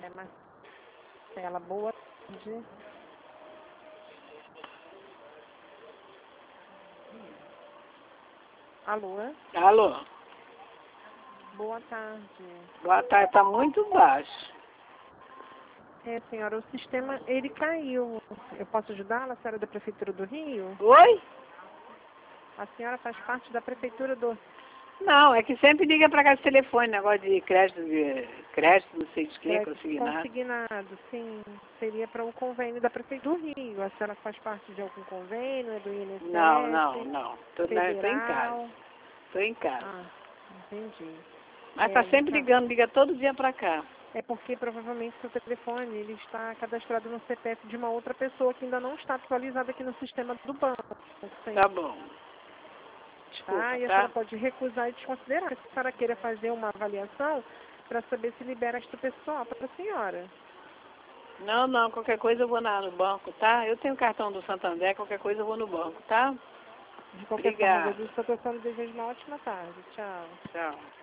É Marcela, boa tarde. Alô? Alô? Boa tarde. Boa tarde, tá muito baixo. Senhora, o sistema, ele caiu. Eu posso ajudá-la, a senhora da Prefeitura do Rio? Oi? A senhora faz parte da Prefeitura do... Não, é que sempre liga pra cá esse telefone, negócio de crédito, não sei de que, consignado. Consignado, sim. Seria para o convênio da Prefeitura do Rio. A senhora faz parte de algum convênio? É do INSS? Não. Tô em casa. Federal? Tô em casa. Ah, entendi. Mas tá sempre ligando, liga todo dia pra cá. É porque provavelmente seu telefone ele está cadastrado no CPF de uma outra pessoa que ainda não está atualizada aqui no sistema do banco. Tá bom. Desculpa, Tá? E a senhora pode recusar e desconsiderar. Se a senhora queira fazer uma avaliação para saber se libera esta pessoa para a senhora. Não, qualquer coisa eu vou no banco, tá? Eu tenho cartão do Santander, qualquer coisa eu vou no banco, tá? De qualquer forma, Obrigada. agradeço a sua atenção e desejo uma ótima tarde. Tchau. Tchau.